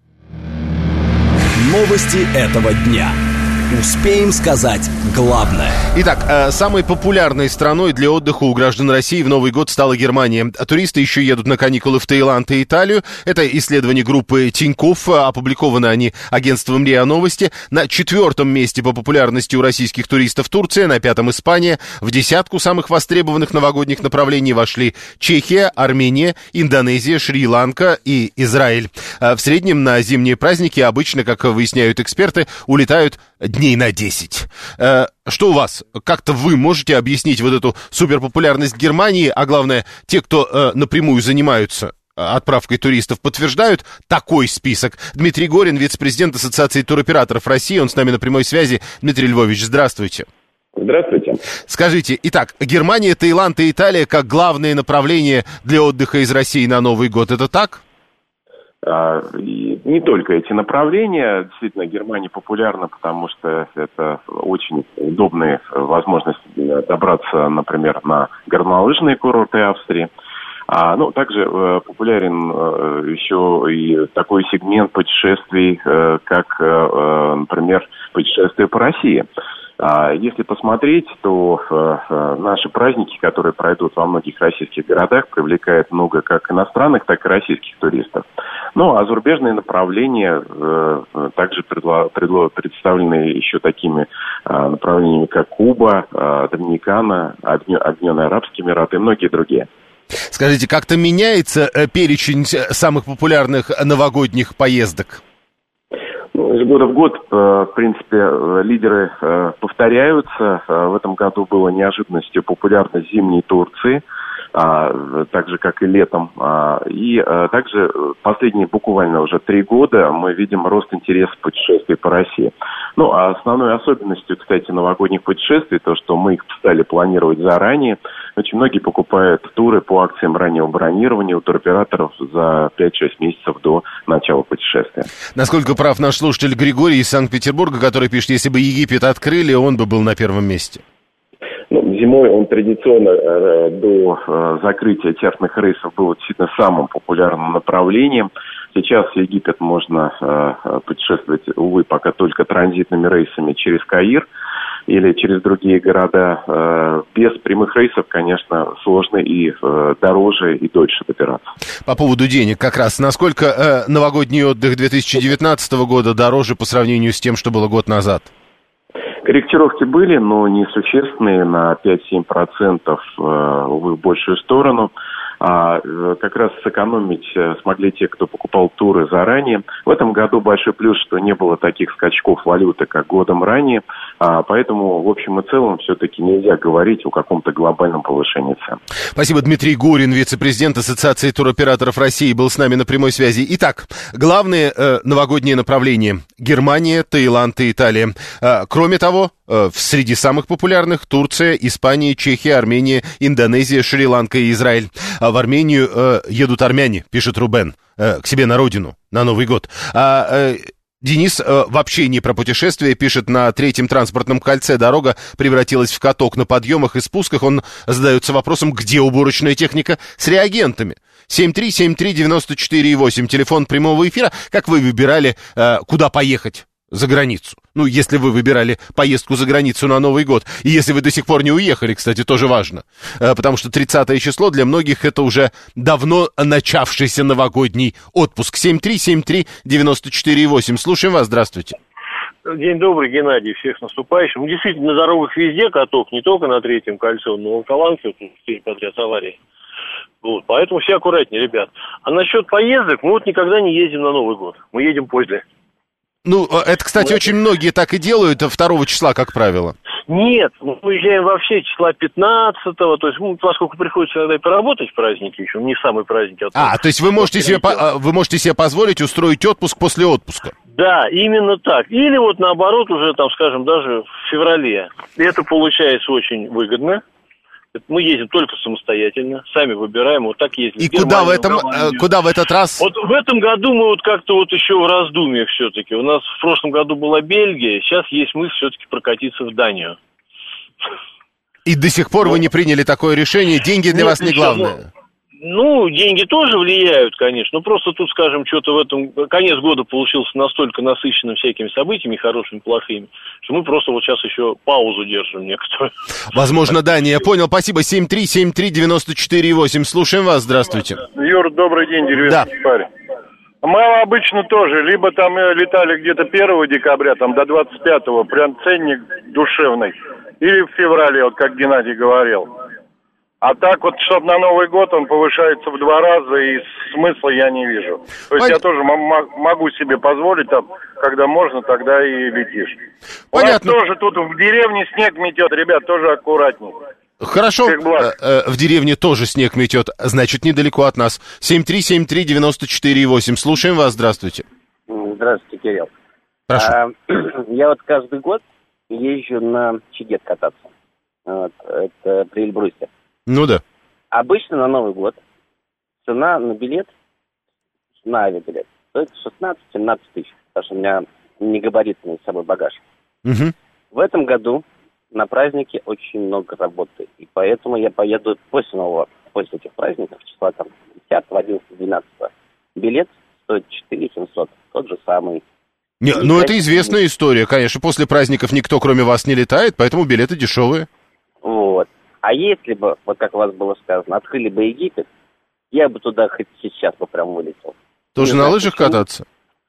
Новости этого дня. Успеем сказать главное. Итак, э, самой популярной страной для отдыха у граждан России в Новый год стала Германия. Туристы еще едут на каникулы в Таиланд и Италию. Это исследование группы Тинькофф. Опубликованы они агентством РИА Новости. На четвертом месте по популярности у российских туристов Турция, на пятом Испания. В десятку самых востребованных новогодних направлений вошли Чехия, Армения, Индонезия, Шри-Ланка и Израиль. В среднем на зимние праздники обычно, как выясняют эксперты, улетают дней на десять. Э, что у вас? Как-то вы можете объяснить вот эту суперпопулярность Германии, а главное, те, кто э, напрямую занимаются отправкой туристов, подтверждают такой список? Дмитрий Горин, вице-президент Ассоциации туроператоров России, он с нами на прямой связи. Дмитрий Львович, здравствуйте. Здравствуйте. Скажите, итак, Германия, Таиланд и Италия как главные направления для отдыха из России на Новый год, это так? И не только эти направления. Действительно, Германия популярна, потому что это очень удобная возможность добраться, например, на горнолыжные курорты Австрии. А, ну, также э, популярен э, еще и такой сегмент путешествий, э, как, э, например, путешествия по России. А если посмотреть, то э, наши праздники, которые пройдут во многих российских городах, привлекают много как иностранных, так и российских туристов. Ну, а зарубежные направления э, также предло, предло, представлены еще такими э, направлениями, как Куба, э, Доминикана, Объединенные Арабские Эмираты и многие другие. Скажите, как-то меняется э, перечень самых популярных новогодних поездок? Из года в год, в принципе, лидеры повторяются. В этом году было неожиданностью популярность зимней Турции, так же, как и летом. И также последние буквально уже три года мы видим рост интереса путешествий по России. Ну, а основной особенностью, кстати, новогодних путешествий, то, что мы их стали планировать заранее. Очень многие покупают туры по акциям раннего бронирования у туроператоров за пять-шесть месяцев до начала путешествия. Насколько прав наш слушатель Григорий из Санкт-Петербурга, который пишет, если бы Египет открыли, он бы был на первом месте. Ну, зимой он традиционно э, до э, закрытия частных рейсов был действительно самым популярным направлением. Сейчас в Египет можно э, путешествовать, увы, пока только транзитными рейсами через Каир или через другие города. Э, без прямых рейсов, конечно, сложно и э, дороже, и дольше добираться. По поводу денег как раз. Насколько э, новогодний отдых две тысячи девятнадцатого года дороже по сравнению с тем, что было год назад? Корректировки были, но несущественные, на пять-семь процентов, увы, в большую сторону. А как раз сэкономить смогли те, кто покупал туры заранее. В этом году большой плюс, что не было таких скачков валюты, как годом ранее. А поэтому, в общем и целом, все-таки нельзя говорить о каком-то глобальном повышении цен. Спасибо. Дмитрий Горин, вице-президент Ассоциации туроператоров России, был с нами на прямой связи. Итак, главные э, новогодние направления — Германия, Таиланд и Италия. Э, кроме того, э, среди самых популярных — Турция, Испания, Чехия, Армения, Индонезия, Шри-Ланка и Израиль. В Армению э, едут армяне, пишет Рубен, э, к себе на родину, на Новый год. А э, Денис э, вообще не про путешествия, пишет: на третьем транспортном кольце дорога превратилась в каток на подъемах и спусках. Он задается вопросом, где уборочная техника с реагентами. семь три семь три девяносто четыре восемь, телефон прямого эфира. Как вы выбирали, э, куда поехать за границу? Ну, если вы выбирали поездку за границу на Новый год, и если вы до сих пор не уехали, кстати, тоже важно, э, потому что тридцатое число для многих это уже давно начавшийся новогодний отпуск. семь три семь три девяносто четыре восемь. Слушаем вас, здравствуйте. День добрый, Геннадий, всех с наступающим. Ну, действительно, на дорогах везде каток, не только на третьем кольце, но и в Каланке вот четыре подряд аварии. Вот, поэтому все аккуратнее, ребят. А насчет поездок, мы вот никогда не ездим на Новый год, мы едем после. Ну, это, кстати, очень многие так и делают, второго числа, как правило. Нет, мы уезжаем вообще числа пятнадцатого, то есть, ну, поскольку приходится иногда и поработать в праздники еще, не в самый праздник. А, а то есть вы можете, себе, вы можете себе позволить устроить отпуск после отпуска? Да, именно так. Или вот наоборот, уже там, скажем, даже в феврале. Это получается очень выгодно. Мы ездим только самостоятельно, сами выбираем, вот так ездим. И куда в, этом, э, куда в этот раз? Вот в этом году мы вот как-то вот еще в раздумьях все-таки. У нас в прошлом году была Бельгия, сейчас есть мысль все-таки прокатиться в Данию. И до сих пор ну, вы не приняли такое решение, деньги для нет, вас не главное? Ну, деньги тоже влияют, конечно, но просто тут, скажем, что-то в этом... Конец года получился настолько насыщенным всякими событиями, хорошими, плохими, что мы просто вот сейчас еще паузу держим некоторую. Возможно, да, не я понял. Спасибо. семь три семь три девяносто четыре восемь. Слушаем вас. Здравствуйте. Юр, добрый день, деревенский да. парень. Мы обычно тоже, либо там летали где-то первого декабря, там до двадцать пятого, прям ценник душевный, или в феврале, вот как Геннадий говорил. А так вот, чтобы на Новый год он повышается в два раза, и смысла я не вижу. То есть Пон... я тоже м- могу себе позволить, там, когда можно, тогда и летишь. Понятно. У нас тоже тут в деревне снег метет, ребят, тоже аккуратней. Хорошо, э, в деревне тоже снег метет, значит, недалеко от нас. семь три семь три девяносто четыре восемь. Слушаем вас, здравствуйте. Здравствуйте, Кирилл. Прошу. А, я вот каждый год езжу на Чигет кататься. Вот, это при Эльбрусе. Ну да. Обычно на Новый год цена на билет, на авиабилет, стоит шестнадцать-семнадцать тысяч, потому что у меня негабаритный с собой багаж. Угу. В этом году на празднике очень много работы, и поэтому я поеду после Нового, после этих праздников, числа там десятого, одиннадцатого, двенадцатого. Билет стоит четыре тысячи семьсот, тот же самый. Не, ну это известная история, конечно, после праздников никто кроме вас не летает, поэтому билеты дешевые. Вот. А если бы, вот как у вас было сказано, открыли бы Египет, я бы туда хоть сейчас бы прям вылетел. Тоже не на лыжах кататься?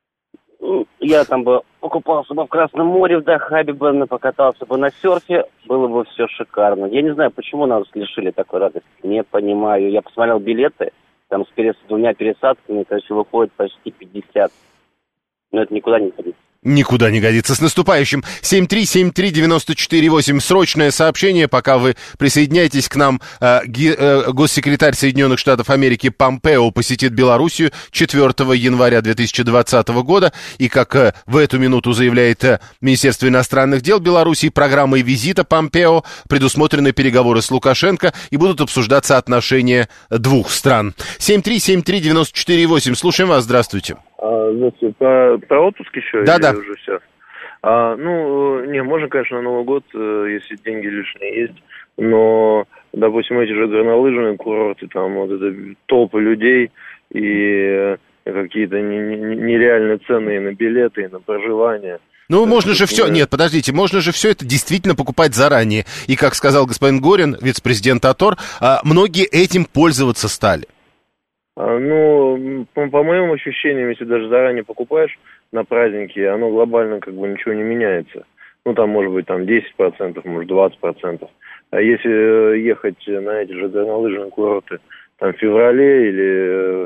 Я там бы покупался бы в Красном море, в Дахабе бы покатался бы на серфе, было бы все шикарно. Я не знаю, почему нас лишили такой радости, не понимаю. Я посмотрел билеты, там с, перес... с двумя пересадками, короче, выходит почти пятьдесят. Но это никуда не годится. Никуда не годится. С наступающим. семь три семь три девяносто четыре восемь. Срочное сообщение, пока вы присоединяетесь к нам. Э, ге, э, госсекретарь Соединенных Штатов Америки Помпео посетит Белоруссию четвёртого января две тысячи двадцатого года. И, как э, в эту минуту заявляет э, Министерство иностранных дел Белоруссии, программой визита Помпео предусмотрены переговоры с Лукашенко и будут обсуждаться отношения двух стран. семь три семь три девяносто четыре восемь. Слушаем вас. Здравствуйте. А, значит, про, про отпуск еще? Да, да. Уже сейчас? А, ну, не, можно, конечно, на Новый год, если деньги лишние есть, но, допустим, эти же горнолыжные курорты, там вот это толпы людей и какие-то нереальные цены и на билеты, и на проживание. Ну, можно же все... Нет, подождите, можно же все это действительно покупать заранее. И, как сказал господин Горин, вице-президент АТОР, многие этим пользоваться стали. Ну, по, по моим ощущениям, если даже заранее покупаешь на праздники, оно глобально как бы ничего не меняется. Ну, там может быть там десять процентов, может двадцать процентов. А если ехать на эти же горнолыжные курорты там в феврале или,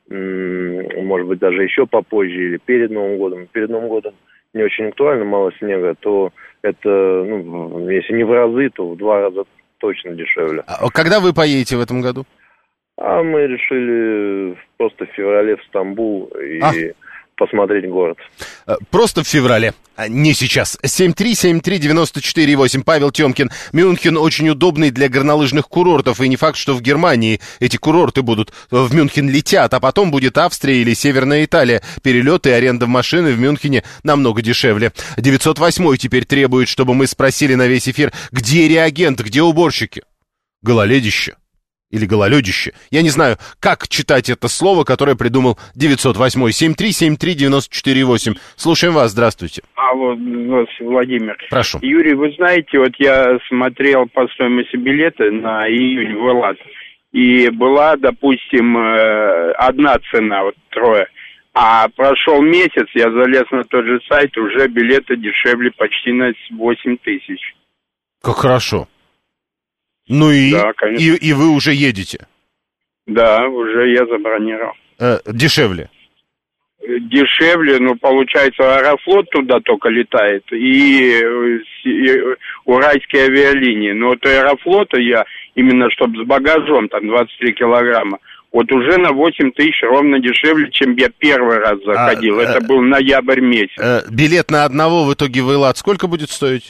может быть, даже еще попозже, или перед Новым годом, перед Новым годом не очень актуально, мало снега, то это, ну, если не в разы, то в два раза точно дешевле. А когда вы поедете в этом году? А мы решили просто в феврале в Стамбул и а. посмотреть город. Просто в феврале, а не сейчас. семь три семь три девяносто четыре восемь. Павел Тёмкин. Мюнхен очень удобный для горнолыжных курортов. И не факт, что в Германии эти курорты будут в Мюнхен летят, а потом будет Австрия или Северная Италия. Перелеты и аренда машины в Мюнхене намного дешевле. девятьсот восемь теперь требует, чтобы мы спросили на весь эфир, где реагент, где уборщики? Гололедище. Или гололедище. Я не знаю, как читать это слово, которое придумал девятьсот восемь. семь три семь три девяносто четыре восемь. Слушаем вас, здравствуйте. Алло, здравствуйте, Владимир. Прошу. Юрий, вы знаете, вот я смотрел по стоимости билета на июнь в Эллад, и была, допустим, одна цена, вот трое. А прошел месяц, я залез на тот же сайт, уже билеты дешевле почти на восемь тысяч. Как хорошо. Ну и, да, и, и вы уже едете? Да, уже я забронировал. Э, дешевле? Дешевле, ну, получается, Аэрофлот туда только летает, и, и Уральские авиалинии. Но вот Аэрофлота я, именно чтобы с багажом, там, двадцать три килограмма, вот уже на восемь тысяч ровно дешевле, чем я первый раз заходил. А, Это э, был ноябрь месяц. Э, билет на одного в итоге в Эллад сколько будет стоить?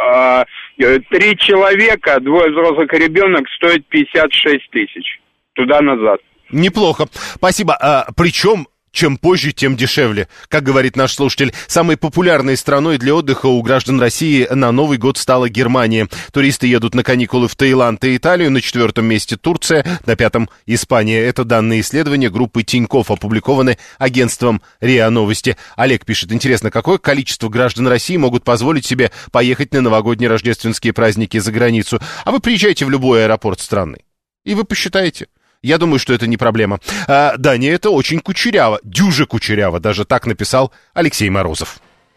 Три человека, двое взрослых и ребенок стоит пятьдесят шесть тысяч. Туда-назад. Неплохо. Спасибо. А, причем, чем позже, тем дешевле. Как говорит наш слушатель, самой популярной страной для отдыха у граждан России на Новый год стала Германия. Туристы едут на каникулы в Таиланд и Италию, на четвертом месте Турция, на пятом Испания. Это данные исследования группы Тинькофф, опубликованы агентством РИА Новости. Олег пишет, интересно, какое количество граждан России могут позволить себе поехать на новогодние рождественские праздники за границу? А вы приезжаете в любой аэропорт страны, и вы посчитаете. Я думаю, что это не проблема. А, да, не, это очень кучеряво, дюже кучеряво, даже так написал Алексей Морозов.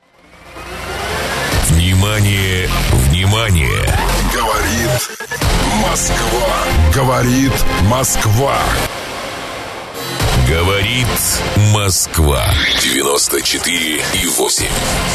Внимание, внимание! Говорит Москва. Говорит Москва. Говорит Москва. девяносто четыре и восемь.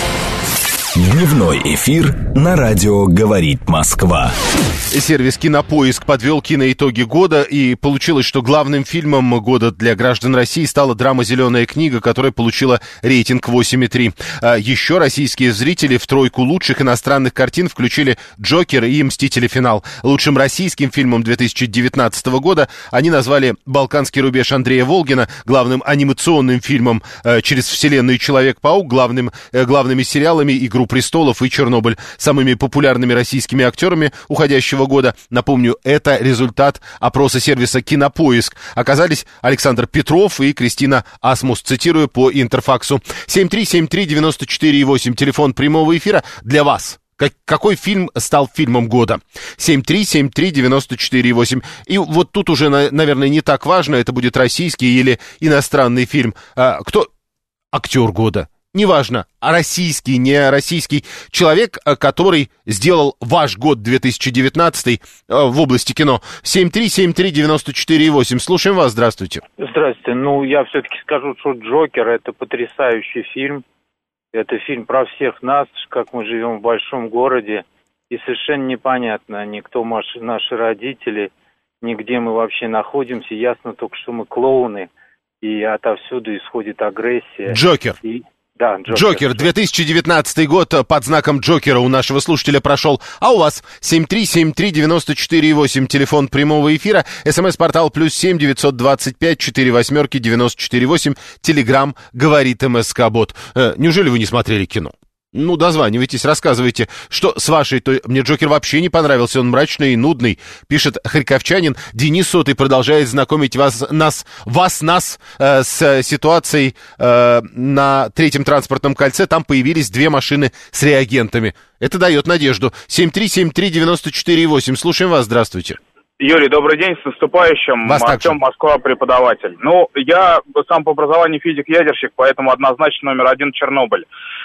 Дневной эфир на радио «Говорит Москва». Сервис «Кинопоиск» подвел киноитоги года, и получилось, что главным фильмом года для граждан России стала драма «Зеленая книга», которая получила рейтинг восемь и три. А еще российские зрители в тройку лучших иностранных картин включили «Джокер» и «Мстители. Финал». Лучшим российским фильмом две тысячи девятнадцатого года они назвали «Балканский рубеж» Андрея Волгина, главным анимационным фильмом «Через вселенную Человек-паук», главным, главными сериалами «Игру престолов» и «Чернобыль». Самыми популярными российскими актерами уходящего года, напомню, это результат опроса сервиса «Кинопоиск», оказались Александр Петров и Кристина Асмус, цитирую по Интерфаксу. семь три семь три девяносто четыре восемь, телефон прямого эфира для вас. Как, какой фильм стал фильмом года? семь три семь три девяносто четыре восемь. И вот тут уже, наверное, не так важно, это будет российский или иностранный фильм. А, кто актер года? Неважно, а российский, не российский человек, который сделал ваш год две тысячи девятнадцатый в области кино. семь три семь три девяносто четыре восемь. Слушаем вас, здравствуйте. Здравствуйте. Ну, я все-таки скажу, что «Джокер» — это потрясающий фильм. Это фильм про всех нас, как мы живем в большом городе. И совершенно непонятно, ни кто наши родители, ни где мы вообще находимся. Ясно только, что мы клоуны, и отовсюду исходит агрессия. «Джокер». И... Да, Джокер. Джокер, две тысячи девятнадцатый год под знаком Джокера у нашего слушателя прошел. А у вас семь три семь три девяносто четыре восемь, телефон прямого эфира, смс-портал плюс семь девятьсот двадцать пять четыре восьмерки девяносто четыре восемь, телеграм говорит МСК-бот. Э, неужели вы не смотрели кино? Ну, дозванивайтесь, рассказывайте, что с вашей... То... Мне «Джокер» вообще не понравился, он мрачный и нудный, пишет харьковчанин. Денис Сотый продолжает знакомить вас, нас, вас, нас э, с ситуацией э, на Третьем транспортном кольце. Там появились две машины с реагентами. Это дает надежду. семь три семь три девяносто четыре восемь. Слушаем вас, здравствуйте. Юрий, добрый день, с наступающим. Вас Артем, Москва, преподаватель. Ну, я сам по образованию физик-ядерщик, поэтому однозначно номер один Чернобыль.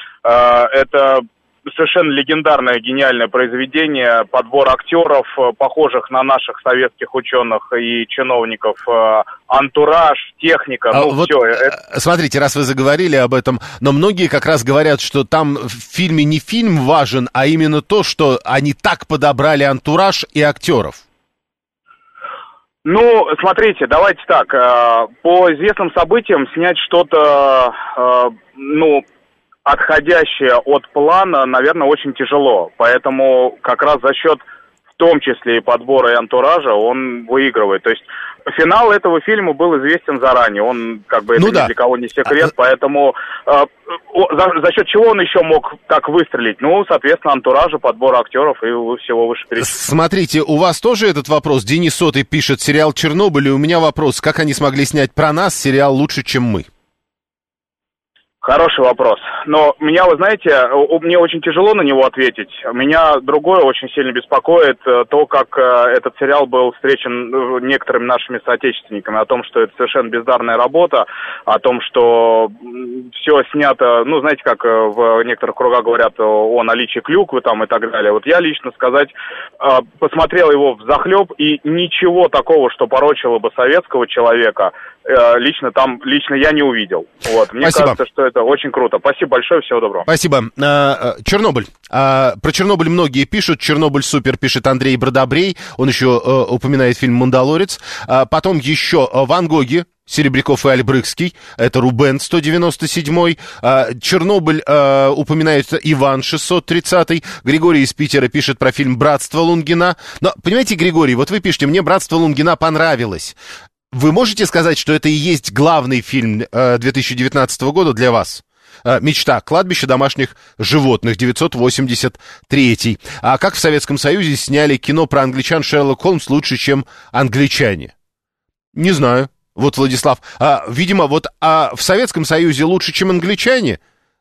Это совершенно легендарное, гениальное произведение, подбор актеров, похожих на наших советских ученых и чиновников, антураж, техника, а ну вот, все. Это... Смотрите, раз вы заговорили об этом, но многие как раз говорят, что там в фильме не фильм важен, а именно то, что они так подобрали антураж и актеров. Ну, смотрите, давайте так, по известным событиям снять что-то, ну... отходящее от плана, наверное, очень тяжело. Поэтому как раз за счет, в том числе и подбора и антуража, он выигрывает. То есть финал этого фильма был известен заранее. Он, как бы, это ну ни да. для кого не секрет. Поэтому э, за, за счет чего он еще мог так выстрелить? Ну, соответственно, антуража, подбора актеров и всего вышеперечисленного. Смотрите, у вас тоже этот вопрос. Денис Сотый пишет сериал «Чернобыль», и у меня вопрос. Как они смогли снять про нас сериал лучше, чем мы? Хороший вопрос. Но меня, вы знаете, мне очень тяжело на него ответить. Меня другое очень сильно беспокоит, то, как этот сериал был встречен некоторыми нашими соотечественниками, о том, что это совершенно бездарная работа, о том, что все снято, ну, знаете, как в некоторых кругах говорят о наличии клюквы там и так далее. Вот я лично сказать, посмотрел его взахлеб, и ничего такого, что порочило бы советского человека, лично там, лично я не увидел. Вот. Мне Спасибо. кажется, что это очень круто. Спасибо большое, всего доброго. Спасибо. Чернобыль. Про Чернобыль многие пишут. Чернобыль супер, пишет Андрей Бродобрей. Он еще упоминает фильм «Мандалорец». Потом еще Ван Гоги, Серебряков и Альбрыхский. Это Рубен сто девяносто седьмой. Чернобыль упоминается Иван шестьсот тридцатый. Григорий из Питера пишет про фильм «Братство Лунгина». Но, понимаете, Григорий, вот вы пишете, мне «Братство Лунгина» понравилось. Вы можете сказать, что это и есть главный фильм две тысячи девятнадцатого года для вас? «Мечта. Кладбище домашних животных», девятьсот восемьдесят третий. А как в Советском Союзе сняли кино про англичан «Шерлок Холмс» лучше, чем англичане? Не знаю. Вот, Владислав. А, видимо, вот а в Советском Союзе лучше, чем англичане,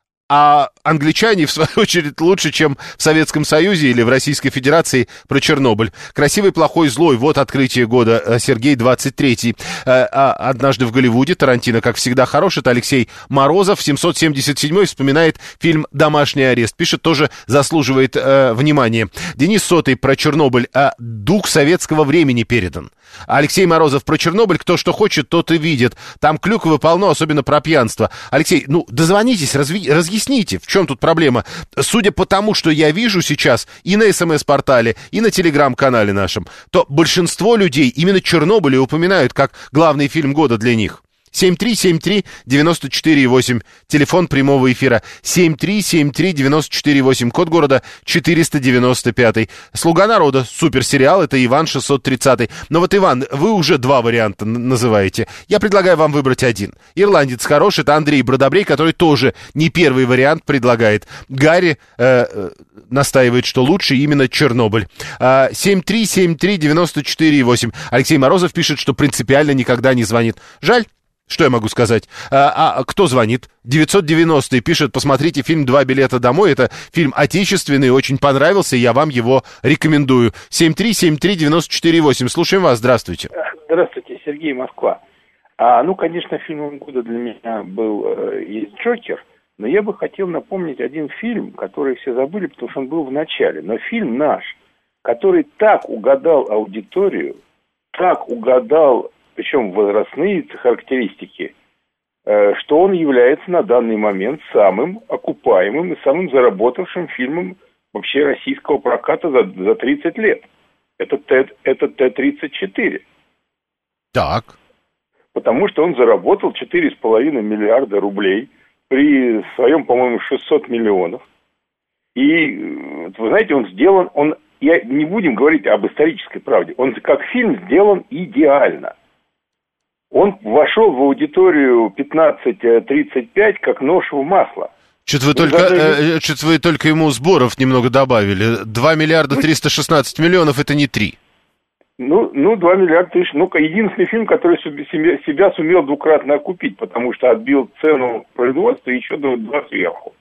а англичане, в свою очередь, лучше, чем в Советском Союзе или в Российской Федерации про Чернобыль. «Красивый, плохой, злой». Вот открытие года. Сергей, двадцать третий. «Однажды в Голливуде». Тарантино, как всегда, хорош. Это Алексей Морозов. семьсот семьдесят седьмой вспоминает фильм «Домашний арест». Пишет, тоже заслуживает э, внимания. Денис Сотый про Чернобыль. А, дух советского времени передан. Алексей Морозов про Чернобыль. Кто что хочет, тот и видит. Там клюквы полно, особенно про пьянство. Алексей, ну, дозвонитесь, разви... разъясните, в чем тут проблема. Судя по тому, что я вижу сейчас и на СМС-портале, и на телеграм-канале нашем, то большинство людей именно Чернобыль упоминают как главный фильм года для них. семь три семь три девять четыре восемь, телефон прямого эфира. семь три семь три девять четыре восемь, код города четыреста девяносто пять. «Слуга народа», суперсериал, это Иван шестьсот тридцатый. Но вот, Иван, вы уже два варианта называете. Я предлагаю вам выбрать один. «Ирландец» хорош, это Андрей Бродобрей, который тоже не первый вариант предлагает. Гарри э, э, настаивает, что лучше именно «Чернобыль». Э, семь три семь три девять четыре восемь. Алексей Морозов пишет, что принципиально никогда не звонит. Жаль. Что я могу сказать? А, а кто звонит? девятьсот девяностый пишет, посмотрите фильм «Два билета домой». Это фильм отечественный, очень понравился, я вам его рекомендую. семь три семь три девять четыре восемь. Слушаем вас, здравствуйте. Здравствуйте, Сергей, Москва. А, ну, конечно, фильмом года для меня был э, есть «Джокер», но я бы хотел напомнить один фильм, который все забыли, потому что он был в начале. Но фильм наш, который так угадал аудиторию, так угадал, причем возрастные характеристики, что он является на данный момент самым окупаемым и самым заработавшим фильмом вообще российского проката за, за тридцать лет. Это Т, это Т тридцать четыре. Так. Потому что он заработал четыре с половиной миллиарда рублей при своем, по-моему, шестьсот миллионов. И, вы знаете, он сделан, он, я, не будем говорить об исторической правде, он как фильм сделан идеально. Он вошел в аудиторию пятнадцать тридцать пять как нож в масло. Что-то вы, только, даже... э, что-то вы только ему сборов немного добавили. два миллиарда триста шестнадцать миллионов, это не три. Ну, ну, два миллиарда тысяч. Ну, единственный фильм, который себя, себя сумел двукратно окупить, потому что отбил цену производства и еще два сверху.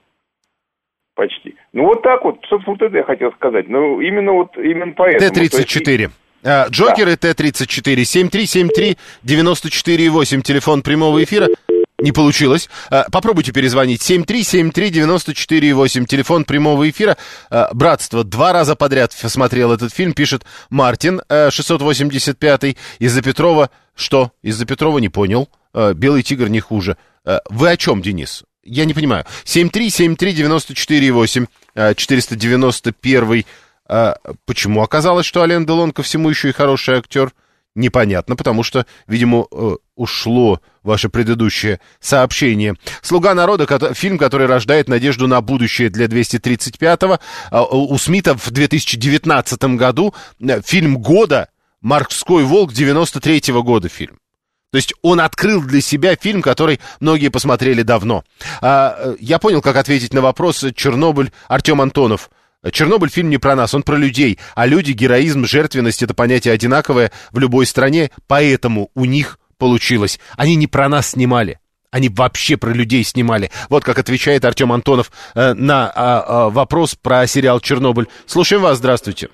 Почти. Ну, вот так вот, собственно, вот это я хотел сказать. Ну, именно вот, именно поэтому. Т тридцать четыре. А, Джокер и Т тридцать четыре. семь три семь три девять четыре восемь. Телефон прямого эфира. Не получилось. А, попробуйте перезвонить. семь три семь три девять четыре восемь. Телефон прямого эфира. А, «Братство». Два раза подряд смотрел этот фильм, пишет Мартин, а, шестьсот восемьдесят пятый. Из-за Петрова... Что? Из-за Петрова не понял. А, «Белый тигр» не хуже. А, вы о чем, Денис? Я не понимаю. семь три семь три девять четыре восемь. А, четыреста девяносто первый. А, почему оказалось, что Ален Делон ко всему еще и хороший актер? непонятно, потому что, видимо, ушло ваше предыдущее сообщение. «Слуга народа», фильм, который рождает надежду на будущее для двести тридцать пятого. У Смита в две тысячи девятнадцатом году фильм года «Морской волк» девяносто третьего года фильм. То есть он открыл для себя фильм, который многие посмотрели давно. Я понял, как ответить на вопрос. Чернобыль, Артем Антонов. Чернобыль фильм не про нас, он про людей. А люди, героизм, жертвенность — это понятие одинаковое в любой стране, поэтому у них получилось. Они не про нас снимали. Они вообще про людей снимали. Вот как отвечает Артем Антонов э, на э, э, вопрос про сериал «Чернобыль». Слушаем вас, здравствуйте.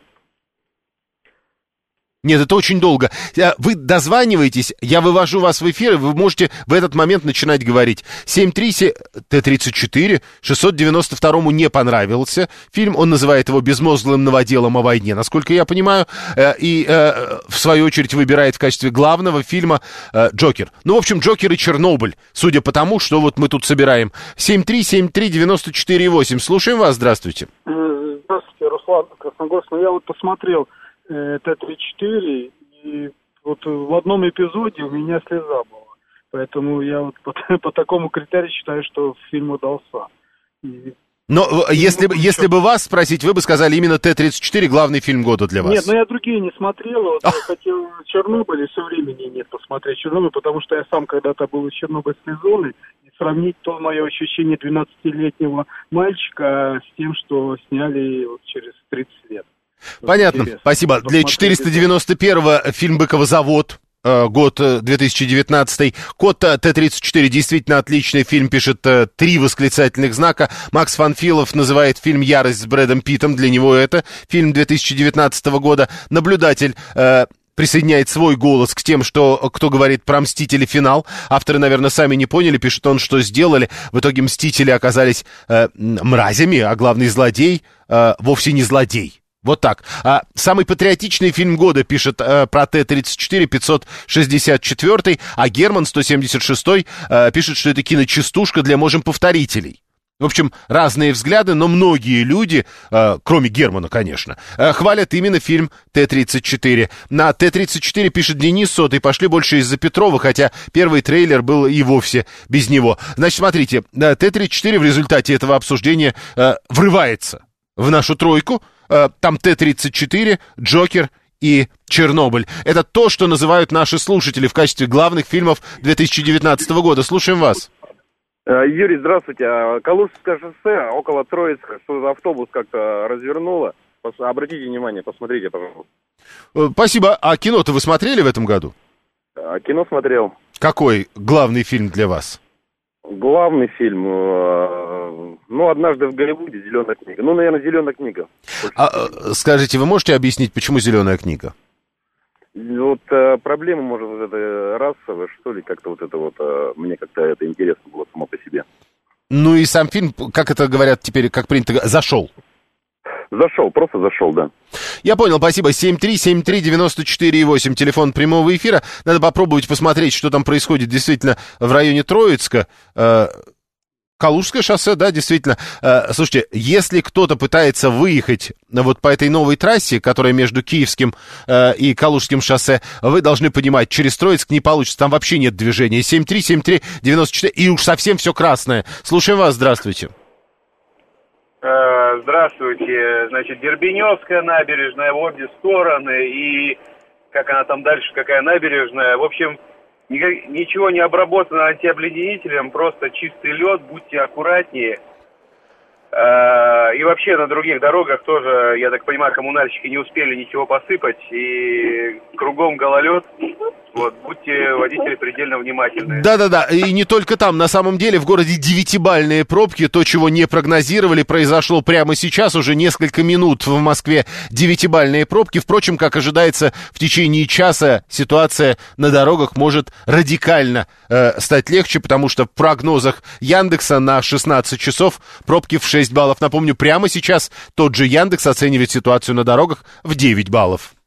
Нет, это очень долго. Вы дозваниваетесь, я вывожу вас в эфир, и вы можете в этот момент начинать говорить. семь три семь Т тридцать четыре, шестьсот девяносто второму не понравился фильм, он называет его безмозглым новоделом о войне, насколько я понимаю, и в свою очередь выбирает в качестве главного фильма «Джокер». Ну, в общем, «Джокер» и «Чернобыль», судя по тому, что вот мы тут собираем. семь три семь три девяносто четыре восемь. Слушаем вас, здравствуйте. Здравствуйте, Руслан Красногорск. Ну, я вот посмотрел Т тридцать четыре, и вот в одном эпизоде у меня слеза была. Поэтому я вот по, по такому критерию считаю, что фильм удался. И... Но если, ну, если бы вас спросить, вы бы сказали именно Т тридцать четыре главный фильм года для вас. Нет, ну я другие не смотрел. Вот я хотел Чернобыль, и все времени нет посмотреть Чернобыль, потому что я сам когда-то был из Чернобыльской зоны. И сравнить то мое ощущение двенадцатилетнего мальчика с тем, что сняли вот через тридцать лет. Понятно, спасибо. Для четыреста девяносто первого фильм «Быкова завод», год две тысячи девятнадцатый. Код Т тридцать четыре действительно отличный фильм, пишет три восклицательных знака. Макс Фанфилов называет фильм «Ярость» с Брэдом Питтом. Для него это фильм две тысячи девятнадцатого года. Наблюдатель э, присоединяет свой голос к тем, что, кто говорит про «Мстители. Финал». Авторы, наверное, сами не поняли, пишет он, что сделали. В итоге «Мстители» оказались э, мразями, а главный злодей э, вовсе не злодей. Вот так. А, самый патриотичный фильм года, пишет а, про Т тридцать четыре пятьсот шестьдесят четыре, а Герман сто семьдесят шесть а, пишет, что это киночастушка для можем-повторителей. В общем, разные взгляды, но многие люди, а, кроме Германа, конечно, а, хвалят именно фильм Т тридцать четыре. На Т тридцать четыре, пишет Денис Сотый, пошли больше из-за Петрова, хотя первый трейлер был и вовсе без него. Значит, смотрите, Т тридцать четыре в результате этого обсуждения а, врывается в нашу тройку. Там Т тридцать четыре, «Джокер» и «Чернобыль». Это то, что называют наши слушатели в качестве главных фильмов две тысячи девятнадцатого года. Слушаем вас. Юрий, здравствуйте. Калужское шоссе, около Троицка, что автобус как-то развернуло. Обратите внимание, посмотрите, пожалуйста. Спасибо. А кино-то вы смотрели в этом году? Кино смотрел. Какой главный фильм для вас? Главный фильм, ну, «Однажды в Голливуде», «Зеленая книга». Ну, наверное, «Зеленая книга». А, скажите, вы можете объяснить, почему «Зеленая книга»? Вот проблема, может, вот это расовая, что ли, как-то вот это вот, мне как-то это интересно было само по себе. Ну и сам фильм, как это говорят теперь, как принято, зашел? Зашел, просто зашел, да. Я понял, спасибо. семь три семь три девяносто четыре восемь, телефон прямого эфира. Надо попробовать посмотреть, что там происходит действительно в районе Троицка. Калужское шоссе, да, действительно. Слушайте, если кто-то пытается выехать вот по этой новой трассе, которая между Киевским и Калужским шоссе, вы должны понимать, через Троицк не получится, там вообще нет движения. семь три семь три девяносто четыре, и уж совсем все красное. Слушаем вас, здравствуйте. Здравствуйте. Значит, Дербеневская набережная в обе стороны, и как она там дальше, какая набережная. В общем, никак, ничего не обработано антиобледенителем, просто чистый лед, будьте аккуратнее. И вообще на других дорогах тоже, я так понимаю, коммунальщики не успели ничего посыпать, и кругом гололед. Вот, будьте, водители, предельно внимательны. Да-да-да, и не только там. На самом деле в городе девятибалльные пробки. То, чего не прогнозировали, произошло прямо сейчас. Уже несколько минут в Москве девятибалльные пробки. Впрочем, как ожидается, в течение часа ситуация на дорогах может радикально э, стать легче, потому что в прогнозах Яндекса на шестнадцать часов пробки в шесть баллов. Напомню, прямо сейчас тот же Яндекс оценивает ситуацию на дорогах в девять баллов.